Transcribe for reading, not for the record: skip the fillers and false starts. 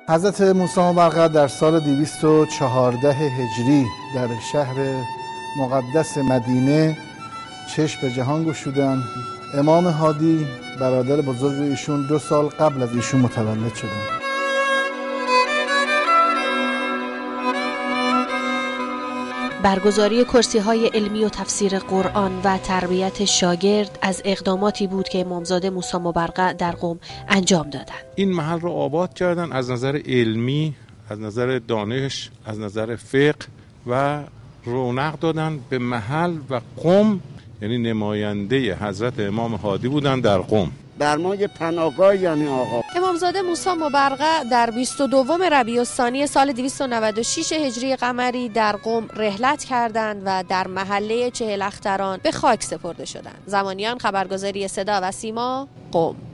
حضرت موسی مبرقه در سال 214 هجری در شهر مقدس مدینه چشم به جهان گشودند. امام هادی برادر بزرگ ایشون 2 سال قبل از ایشون متولد شدند. برگزاری کرسی‌های علمی و تفسیر قرآن و تربیت شاگرد از اقداماتی بود که امامزاده موسی مبرقه در قم انجام دادند. این محل رو آباد کردن از نظر علمی، از نظر دانش، از نظر فقه و رونق دادن به محل و قم، یعنی نماینده حضرت امام هادی بودن در قم. بر ما یه پناهگاه یعنی آقا. امامزاده موسی مبرقه در 22 ربیع الثانی سال 296 هجری قمری در قم رحلت کردند و در محله 40 اختران به خاک سپرده شدند. زمانیان خبرگزاری صدا و سیما، قم.